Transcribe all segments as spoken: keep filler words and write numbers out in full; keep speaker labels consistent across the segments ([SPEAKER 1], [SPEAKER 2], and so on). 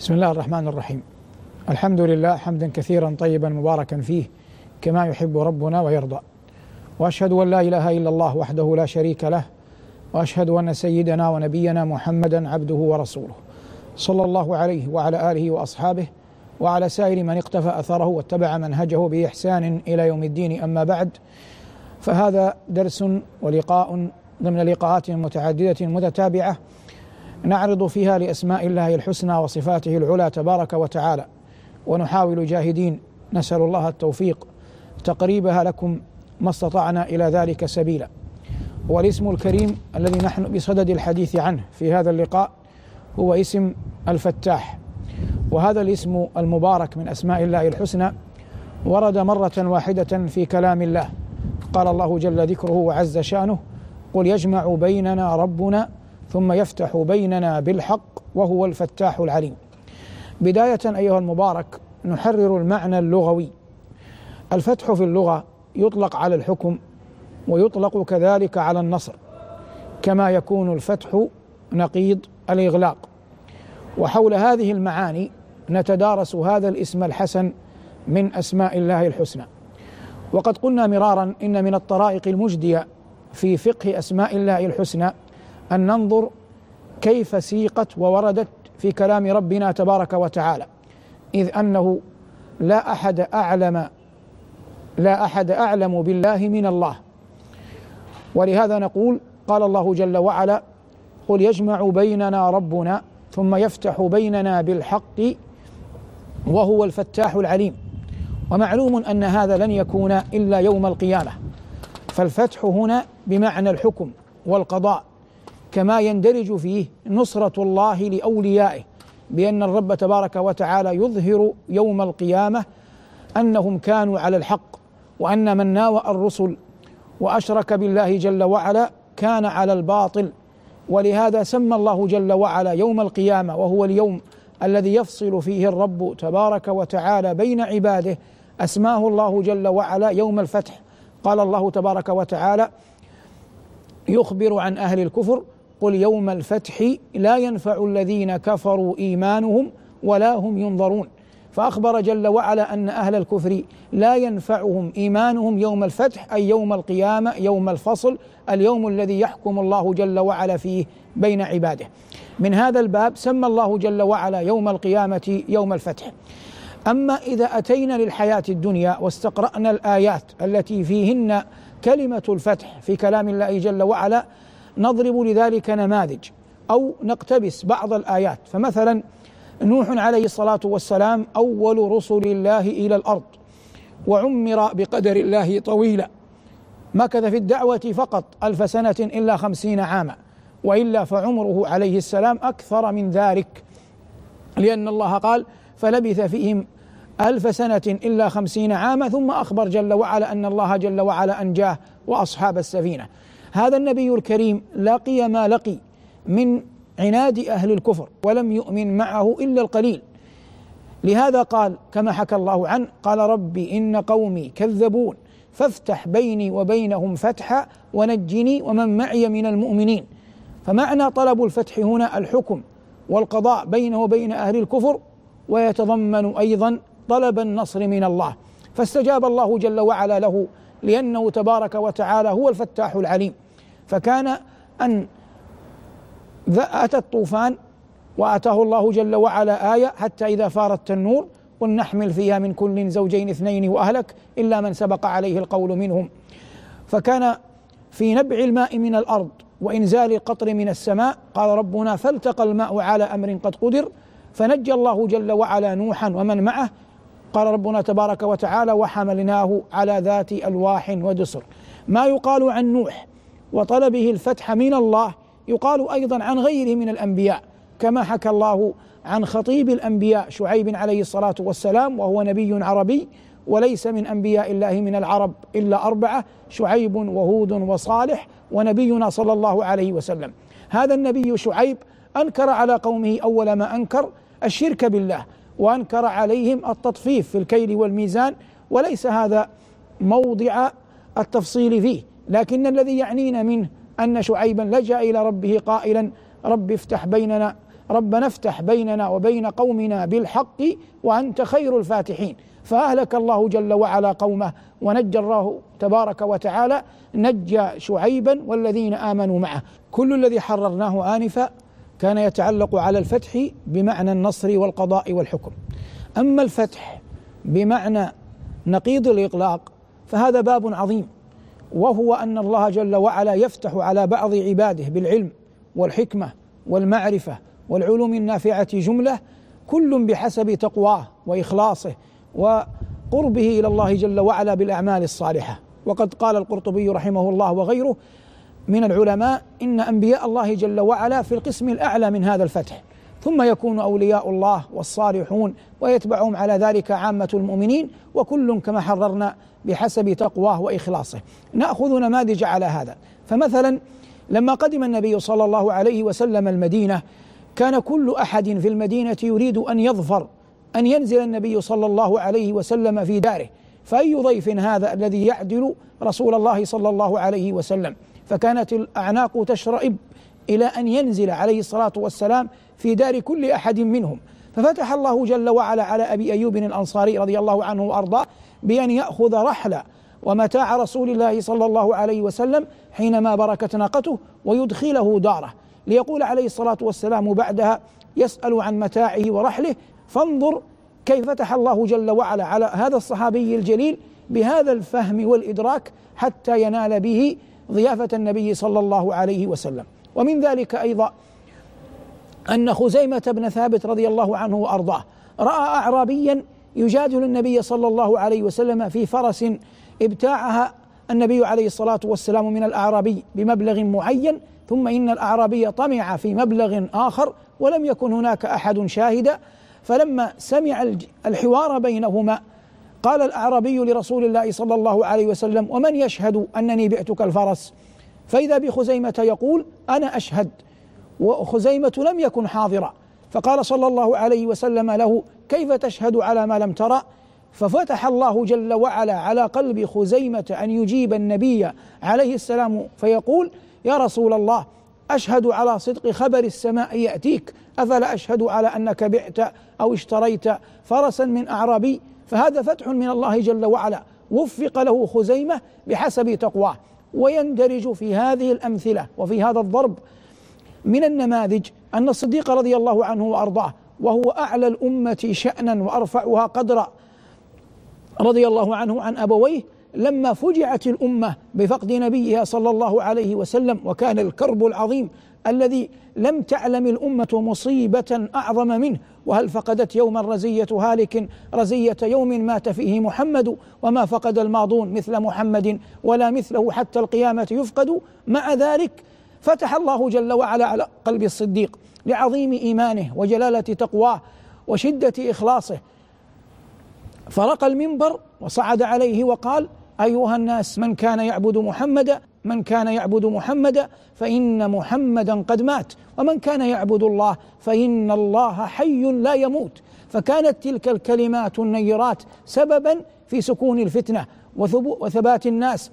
[SPEAKER 1] بسم الله الرحمن الرحيم. الحمد لله حمدا كثيرا طيبا مباركا فيه كما يحب ربنا ويرضى، وأشهد أن لا إله إلا الله وحده لا شريك له، وأشهد أن سيدنا ونبينا محمدا عبده ورسوله، صلى الله عليه وعلى آله وأصحابه وعلى سائر من اقتفى أثره واتبع منهجه بإحسان إلى يوم الدين. أما بعد، فهذا درس ولقاء ضمن لقاءات متعددة متتابعة نعرض فيها لأسماء الله الحسنى وصفاته العلى تبارك وتعالى، ونحاول جاهدين نسأل الله التوفيق تقريبها لكم ما استطعنا إلى ذلك سبيلا. والاسم الكريم الذي نحن بصدد الحديث عنه في هذا اللقاء هو اسم الفتاح، وهذا الاسم المبارك من أسماء الله الحسنى ورد مرة واحدة في كلام الله. قال الله جل ذكره وعز شأنه: قل يجمع بيننا ربنا ثم يفتح بيننا بالحق وهو الفتاح العليم. بداية أيها المبارك نحرر المعنى اللغوي. الفتح في اللغة يطلق على الحكم ويطلق كذلك على النصر، كما يكون الفتح نقيض الإغلاق. وحول هذه المعاني نتدارس هذا الاسم الحسن من أسماء الله الحسنى. وقد قلنا مرارا إن من الطرائق المجدية في فقه أسماء الله الحسنى أن ننظر كيف سيقت ووردت في كلام ربنا تبارك وتعالى، إذ أنه لا أحد أعلم لا أحد أعلم بالله من الله. ولهذا نقول: قال الله جل وعلا: قل يجمع بيننا ربنا ثم يفتح بيننا بالحق وهو الفتاح العليم. ومعلوم أن هذا لن يكون إلا يوم القيامة، فالفتح هنا بمعنى الحكم والقضاء، كما يندرج فيه نصرة الله لأوليائه، بأن الرب تبارك وتعالى يظهر يوم القيامة أنهم كانوا على الحق، وأن من ناوى الرسل وأشرك بالله جل وعلا كان على الباطل. ولهذا سمى الله جل وعلا يوم القيامة، وهو اليوم الذي يفصل فيه الرب تبارك وتعالى بين عباده، أسماه الله جل وعلا يوم الفتح. قال الله تبارك وتعالى يخبر عن أهل الكفر: قل يوم الفتح لا ينفع الذين كفروا إيمانهم ولا هم ينظرون. فأخبر جل وعلا أن أهل الكفر لا ينفعهم إيمانهم يوم الفتح، أي يوم القيامة، يوم الفصل، اليوم الذي يحكم الله جل وعلا فيه بين عباده. من هذا الباب سمى الله جل وعلا يوم القيامة يوم الفتح. أما إذا أتينا للحياة الدنيا واستقرأنا الآيات التي فيهن كلمة الفتح في كلام الله جل وعلا، نضرب لذلك نماذج أو نقتبس بعض الآيات. فمثلا نوح عليه الصلاة والسلام أول رسل الله إلى الأرض، وعمر بقدر الله طويلا، مكث في الدعوة فقط ألف سنة إلا خمسين عاما، وإلا فعمره عليه السلام أكثر من ذلك، لأن الله قال: فلبث فيهم ألف سنة إلا خمسين عاما، ثم أخبر جل وعلا أن الله جل وعلا أنجاه وأصحاب السفينة. هذا النبي الكريم لقي ما لقي من عناد أهل الكفر، ولم يؤمن معه إلا القليل. لهذا قال كما حكى الله عنه: قال رب إن قومي كذبون فافتح بيني وبينهم فتحا ونجني ومن معي من المؤمنين. فمعنى طلب الفتح هنا الحكم والقضاء بينه وبين أهل الكفر، ويتضمن أيضا طلب النصر من الله. فاستجاب الله جل وعلا له، لأنه تبارك وتعالى هو الفتاح العليم. فكان أن أتى الطوفان وأتاه الله جل وعلا آية: حتى إذا فار التنور قل نحمل فيها من كل زوجين اثنين وأهلك إلا من سبق عليه القول منهم. فكان في نبع الماء من الأرض وإنزال القطر من السماء. قال ربنا: فالتقى الماء على أمر قد قدر فنجى الله جل وعلا نوحا ومن معه. قال ربنا تبارك وتعالى: وحملناه على ذات ألواح ودسر. ما يقال عن نوح وطلبه الفتح من الله يقال أيضا عن غيره من الأنبياء، كما حكى الله عن خطيب الأنبياء شعيب عليه الصلاة والسلام، وهو نبي عربي، وليس من أنبياء الله من العرب إلا أربعة: شعيب وهود وصالح ونبينا صلى الله عليه وسلم. هذا النبي شعيب أنكر على قومه أول ما أنكر الشرك بالله، وأنكر عليهم التطفيف في الكيل والميزان، وليس هذا موضع التفصيل فيه، لكن الذي يعنينا منه أن شعيبا لجأ إلى ربه قائلا: رب افتح بيننا ربنا افتح بيننا وبين قومنا بالحق وأنت خير الفاتحين، فأهلك الله جل وعلا قومه ونجى الله تبارك وتعالى نجى شعيبا والذين آمنوا معه. كل الذي حررناه آنفا كان يتعلق على الفتح بمعنى النصر والقضاء والحكم. أما الفتح بمعنى نقيض الإغلاق فهذا باب عظيم، وهو أن الله جل وعلا يفتح على بعض عباده بالعلم والحكمة والمعرفة والعلوم النافعة جملة، كل بحسب تقواه وإخلاصه وقربه إلى الله جل وعلا بالأعمال الصالحة. وقد قال القرطبي رحمه الله وغيره من العلماء إن أنبياء الله جل وعلا في القسم الأعلى من هذا الفتح، ثم يكون أولياء الله والصالحون ويتبعهم على ذلك عامة المؤمنين، وكل كما حررنا بحسب تقواه وإخلاصه. نأخذ نماذج على هذا. فمثلا لما قدم النبي صلى الله عليه وسلم المدينة كان كل أحد في المدينة يريد أن يظفر أن ينزل النبي صلى الله عليه وسلم في داره، فأي ضيف هذا الذي يعدل رسول الله صلى الله عليه وسلم؟ فكانت الأعناق تشرئب إلى أن ينزل عليه الصلاة والسلام في دار كل أحد منهم. ففتح الله جل وعلا على أبي أيوب الأنصاري رضي الله عنه وأرضاه بأن يأخذ رحل ومتاع رسول الله صلى الله عليه وسلم حينما بركت ناقته ويدخله داره، ليقول عليه الصلاة والسلام بعدها يسأل عن متاعه ورحله. فانظر كيف فتح الله جل وعلا على هذا الصحابي الجليل بهذا الفهم والإدراك حتى ينال به ضيافة النبي صلى الله عليه وسلم. ومن ذلك أيضا أن خزيمة بن ثابت رضي الله عنه وأرضاه رأى أعرابيا يجادل النبي صلى الله عليه وسلم في فرس ابتاعها النبي عليه الصلاة والسلام من الأعرابي بمبلغ معين، ثم إن الأعرابي طمع في مبلغ آخر ولم يكن هناك أحد شاهدا. فلما سمع الحوار بينهما قال الأعرابي لرسول الله صلى الله عليه وسلم: ومن يشهد أنني بعتك الفرس؟ فإذا بخزيمة يقول: أنا أشهد، وخزيمة لم يكن حاضرا. فقال صلى الله عليه وسلم له: كيف تشهد على ما لم ترى؟ ففتح الله جل وعلا على قلب خزيمة أن يجيب النبي عليه السلام فيقول: يا رسول الله، أشهد على صدق خبر السماء يأتيك، أفلا أشهد على أنك بعت أو اشتريت فرسا من أعرابي؟ فهذا فتح من الله جل وعلا وفق له خزيمة بحسب تقواه. ويندرج في هذه الأمثلة وفي هذا الضرب من النماذج أن الصديق رضي الله عنه وأرضاه، وهو أعلى الأمة شأنا وأرفعها قدرا رضي الله عنه عن أبويه، لما فجعت الأمة بفقد نبيها صلى الله عليه وسلم، وكان الكرب العظيم الذي لم تعلم الأمة مصيبة أعظم منه، وهل فقدت يوما رزية هالك رزية يوم مات فيه محمد، وما فقد الماضون مثل محمد ولا مثله حتى القيامة يفقد. مع ذلك فتح الله جل وعلا على قلب الصديق لعظيم إيمانه وجلالة تقواه وشدة إخلاصه، فرقى المنبر وصعد عليه وقال: أيها الناس، من كان يعبد محمدا من كان يعبد محمدا فإن محمدا قد مات، ومن كان يعبد الله فإن الله حي لا يموت. فكانت تلك الكلمات النيرات سببا في سكون الفتنة وثبات الناس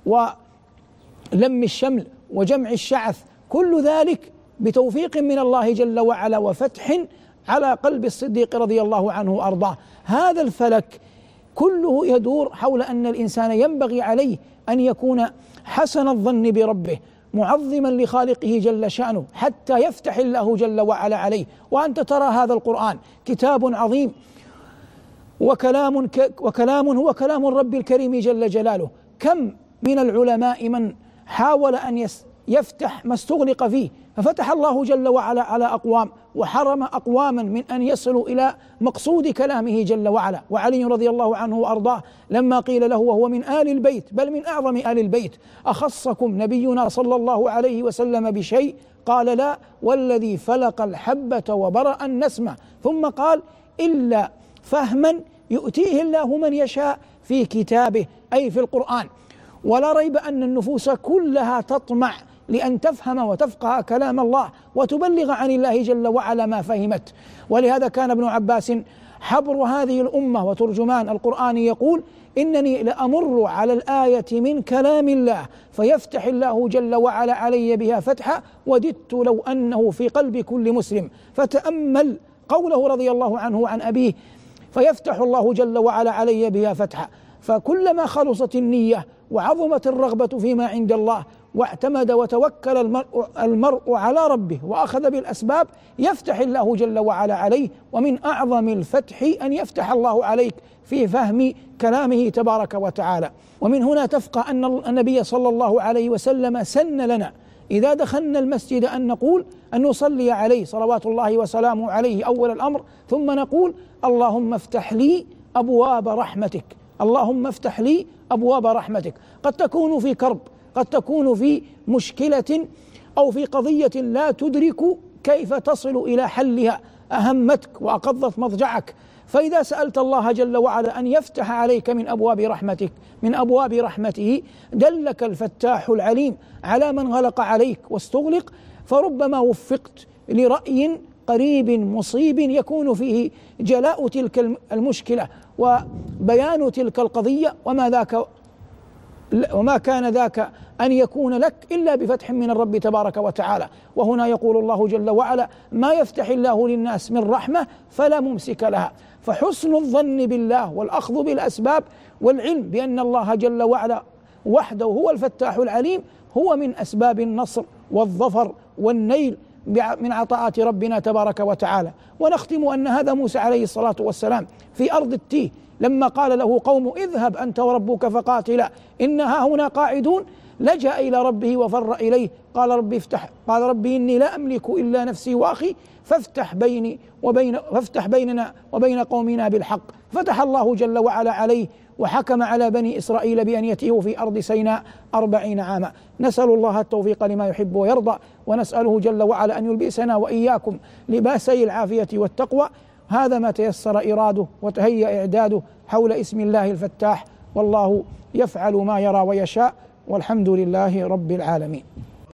[SPEAKER 1] ولم الشمل وجمع الشعث، كل ذلك بتوفيق من الله جل وعلا وفتح على قلب الصديق رضي الله عنه وأرضاه. هذا الفلك كله يدور حول أن الإنسان ينبغي عليه أن يكون حسن الظن بربه معظما لخالقه جل شأنه حتى يفتح الله جل وعلا عليه. وأنت ترى هذا القرآن كتاب عظيم وكلام, وكلام هو كلام الرب الكريم جل جلاله. كم من العلماء من حاول أن يفتح ما استغلق فيه، ففتح الله جل وعلا على أقوام وحرم أقواما من أن يصلوا إلى مقصود كلامه جل وعلا. وعلي رضي الله عنه وأرضاه لما قيل له وهو من آل البيت بل من أعظم آل البيت: أخصكم نبينا صلى الله عليه وسلم بشيء؟ قال: لا، والذي فلق الحبة وبرأ النسمة. ثم قال: إلا فهما يؤتيه الله من يشاء في كتابه، أي في القرآن. ولا ريب أن النفوس كلها تطمع لأن تفهم وتفقه كلام الله وتبلغ عن الله جل وعلا ما فهمت. ولهذا كان ابن عباس حبر هذه الأمة وترجمان القرآن يقول: إنني لأمر على الآية من كلام الله فيفتح الله جل وعلا علي بها فتحا وددت لو أنه في قلب كل مسلم. فتأمل قوله رضي الله عنه عن أبيه: فيفتح الله جل وعلا علي بها فتحا. فكلما خلصت النية وعظمت الرغبة فيما عند الله واعتمد وتوكل المرء, المرء على ربه وأخذ بالأسباب يفتح الله جل وعلا عليه. ومن أعظم الفتح أن يفتح الله عليك في فهم كلامه تبارك وتعالى. ومن هنا تفقه أن النبي صلى الله عليه وسلم سن لنا إذا دخلنا المسجد أن نقول أن نصلي عليه صلوات الله وسلامه عليه أول الأمر، ثم نقول: اللهم افتح لي أبواب رحمتك، اللهم افتح لي أبواب رحمتك. قد تكون في كرب، قد تكون في مشكلة أو في قضية لا تدرك كيف تصل إلى حلها، أهمتك وأقضت مضجعك، فإذا سألت الله جل وعلا أن يفتح عليك من أبواب رحمتك من أبواب رحمته دلك الفتاح العليم على من غلق عليك واستغلق، فربما وفقت لرأي قريب مصيب يكون فيه جلاء تلك المشكلة وبيان تلك القضية، وما ذاك وما كان ذاك أن يكون لك إلا بفتح من الرب تبارك وتعالى. وهنا يقول الله جل وعلا: ما يفتح الله للناس من رحمة فلا ممسك لها. فحسن الظن بالله والأخذ بالأسباب والعلم بأن الله جل وعلا وحده هو الفتاح العليم هو من أسباب النصر والظفر والنيل من عطاءات ربنا تبارك وتعالى. ونختم أن هذا موسى عليه الصلاة والسلام في أرض التيه لما قال له قوم: اذهب أنت وربك فقاتلا إنها هنا قاعدون، لجأ إلى ربه وفر إليه، قال ربي افتح قال ربي إني لا أملك إلا نفسي وأخي فافتح بيني وبين فافتح بيننا وبين قومنا بالحق. فتح الله جل وعلا عليه وحكم على بني إسرائيل بأن يتيهوا في أرض سيناء أربعين عاما. نسأل الله التوفيق لما يحب ويرضى، ونسأله جل وعلا أن يلبسنا وإياكم لباسي العافية والتقوى. هذا ما تيسر إراده وتهيأ إعداده حول اسم الله الفتاح، والله يفعل ما يرى ويشاء، والحمد لله رب العالمين.